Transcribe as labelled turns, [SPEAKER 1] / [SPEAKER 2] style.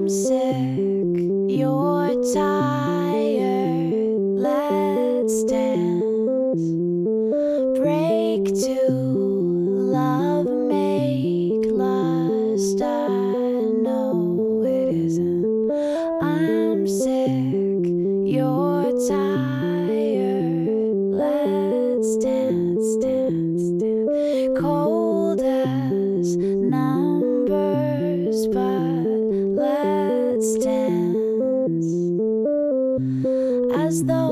[SPEAKER 1] I'm sick, you're tired. Let's dance. Break to love, make lust. I know it isn't. I'm sick, you're tired. Let's dance, dance, dance. Cold as numbers, but let's dance as though